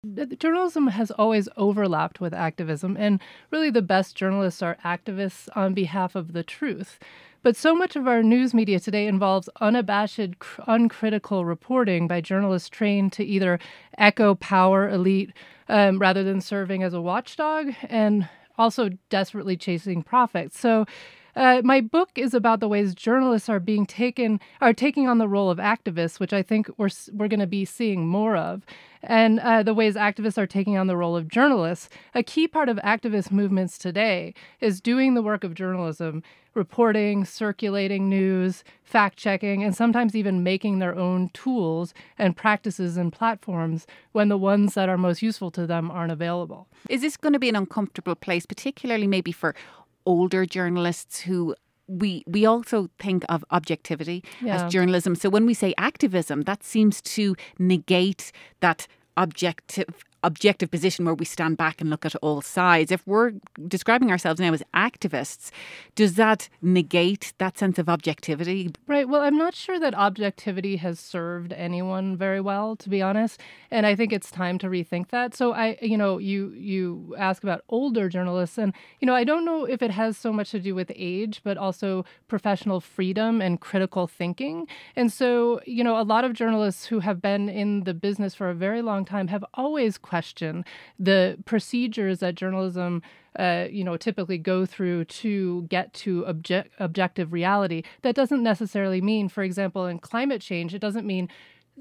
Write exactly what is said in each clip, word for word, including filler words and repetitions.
Journalism has always overlapped with activism, and really the best journalists are activists on behalf of the truth. But so much of our news media today involves unabashed, uncritical reporting by journalists trained to either echo power elite um, rather than serving as a watchdog, and also desperately chasing profits. So Uh, my book is about the ways journalists are being taken, are taking on the role of activists, which I think we're we're going to be seeing more of, and uh, the ways activists are taking on the role of journalists. A key part of activist movements today is doing the work of journalism, reporting, circulating news, fact-checking, and sometimes even making their own tools and practices and platforms when the ones that are most useful to them aren't available. Is this going to be an uncomfortable place, particularly maybe for older journalists who we we also think of objectivity Yeah. as journalism? So when we say activism, that seems to negate that objective objective position where we stand back and look at all sides. If we're describing ourselves now as activists, does that negate that sense of objectivity? Right. Well, I'm not sure that objectivity has served anyone very well, to be honest. And I think it's time to rethink that. So I, you know, you you ask about older journalists, and, you know, I don't know if it has so much to do with age, but also professional freedom and critical thinking. And so, you know, a lot of journalists who have been in the business for a very long time have always questioned the procedures that journalism Uh, you know, typically go through to get to object, objective reality. That doesn't necessarily mean, for example, in climate change, it doesn't mean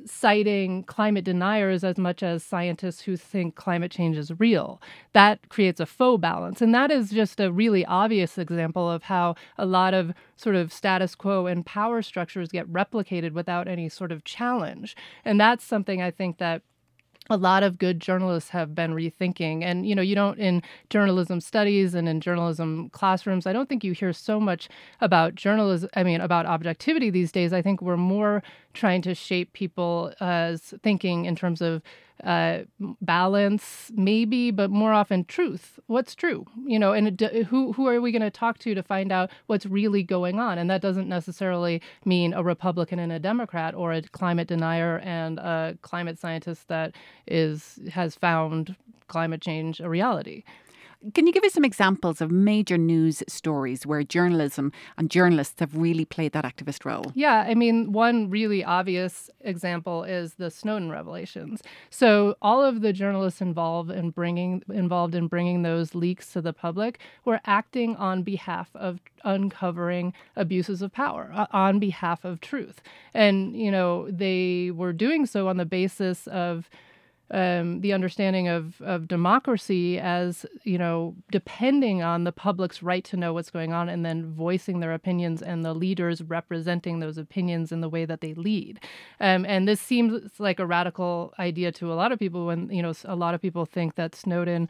citing climate deniers as much as scientists who think climate change is real. That creates a faux balance. And that is just a really obvious example of how a lot of sort of status quo and power structures get replicated without any sort of challenge. And that's something I think that a lot of good journalists have been rethinking. And, you know, you don't, in journalism studies and in journalism classrooms, I don't think you hear so much about journalism, I mean, about objectivity these days. I think we're more trying to shape people as thinking in terms of uh, balance, maybe, but more often truth. What's true? You know, and it, who who are we going to talk to to find out what's really going on? And that doesn't necessarily mean a Republican and a Democrat, or a climate denier and a climate scientist that is has found climate change a reality. Can you give us some examples of major news stories where journalism and journalists have really played that activist role? Yeah, I mean, one really obvious example is the Snowden revelations. So all of the journalists involved in bringing involved in bringing those leaks to the public were acting on behalf of uncovering abuses of power, uh, on behalf of truth. And, you know, they were doing so on the basis of Um, the understanding of, of democracy as, you know, depending on the public's right to know what's going on and then voicing their opinions and the leaders representing those opinions in the way that they lead. Um, and this seems like a radical idea to a lot of people when, you know, a lot of people think that Snowden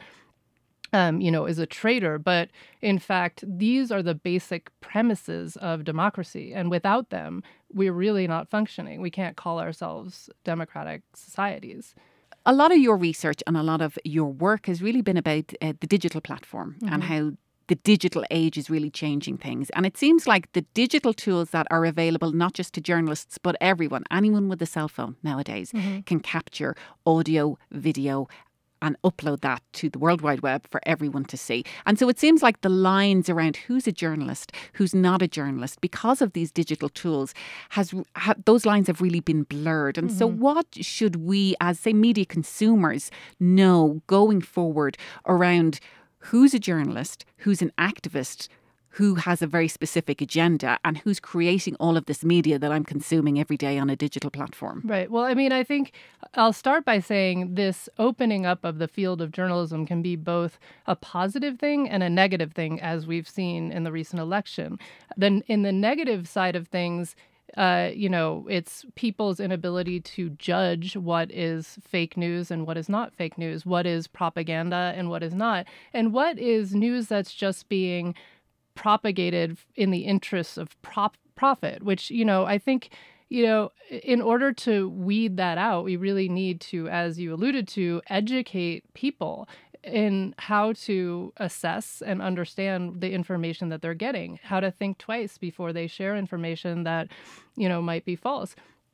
Um, you know, is a traitor. But in fact, these are the basic premises of democracy. And without them, we're really not functioning. We can't call ourselves democratic societies. A lot of your research and a lot of your work has really been about uh, the digital platform mm-hmm. and how the digital age is really changing things. And it seems like the digital tools that are available, not just to journalists, but everyone, anyone with a cell phone nowadays mm-hmm. can capture audio, video, and upload that to the World Wide Web for everyone to see. And so it seems like the lines around who's a journalist, who's not a journalist, because of these digital tools, has ha, those lines have really been blurred. And mm-hmm. so what should we, as, say, media consumers, know going forward around who's a journalist, who's an activist, who has a very specific agenda, and who's creating all of this media that I'm consuming every day on a digital platform? Right. Well, I mean, I think I'll start by saying this opening up of the field of journalism can be both a positive thing and a negative thing, as we've seen in the recent election. Then in the negative side of things, Uh, you know, it's people's inability to judge what is fake news and what is not fake news, what is propaganda and what is not, and what is news that's just being propagated in the interests of prop- profit, which, you know, I think, you know, in order to weed that out, we really need to, as you alluded to, educate people in how to assess and understand the information that they're getting, how to think twice before they share information that, you know, might be false.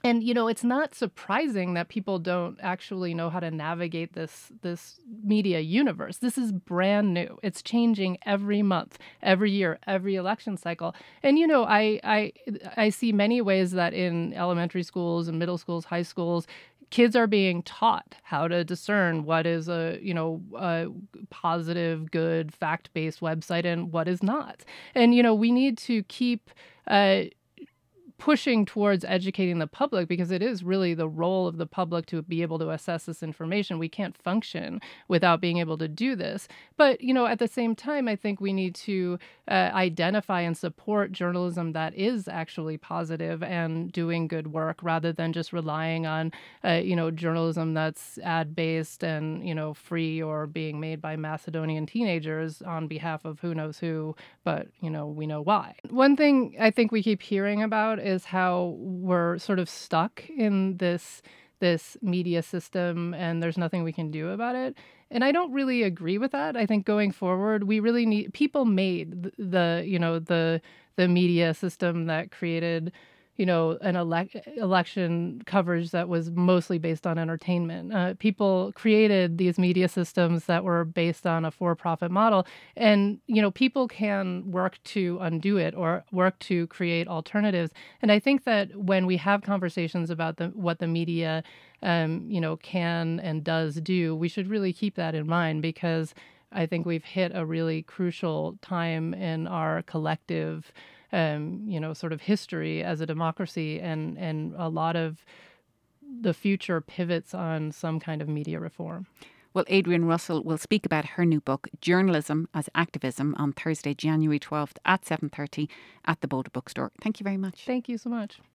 And, you know, it's not surprising that people don't actually know how to navigate this this media universe. This is brand new. It's changing every month, every year, every election cycle. And, you know, I I I see many ways that in elementary schools and middle schools, high schools, kids are being taught how to discern what is a, you know, a positive, good, fact-based website and what is not. And, you know, we need to keep uh pushing towards educating the public, because it is really the role of the public to be able to assess this information. We can't function without being able to do this. But, you know, at the same time, I think we need to uh, identify and support journalism that is actually positive and doing good work, rather than just relying on, uh, you know, journalism that's ad-based and, you know, free, or being made by Macedonian teenagers on behalf of who knows who, but, you know, we know why. One thing I think we keep hearing about is how we're sort of stuck in this this media system and there's nothing we can do about it. And I don't really agree with that. I think going forward, we really need, people made the, the you know, the the media system that created, you know, an elec- election coverage that was mostly based on entertainment. Uh, people created these media systems that were based on a for-profit model. And, you know, people can work to undo it or work to create alternatives. And I think that when we have conversations about the, what the media, um, you know, can and does do, we should really keep that in mind, because I think we've hit a really crucial time in our collective Um, you know, sort of history as a democracy, and, and a lot of the future pivots on some kind of media reform. Well, Adrienne Russell will speak about her new book, Journalism as Activism, on Thursday, January twelfth at seven thirty at the Boulder Bookstore. Thank you very much. Thank you so much.